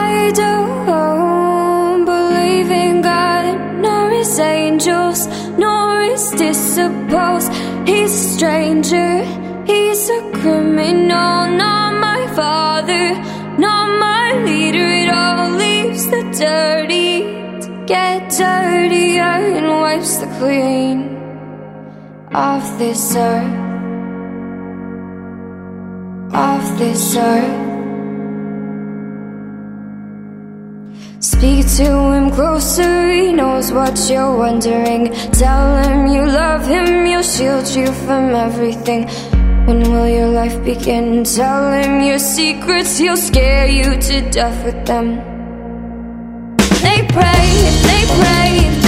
I don't believe in God, nor his angels, nor his disciples. He's a stranger, he's a criminal, not my father, not my leader. It all leaves the dirty to get dirtier and wipes the clean off this earth, off this earth. Speak to him closer, he knows what you're wondering. Tell him you love him, he'll shield you from everything. When will your life begin? Tell him your secrets, he'll scare you to death with them. They pray,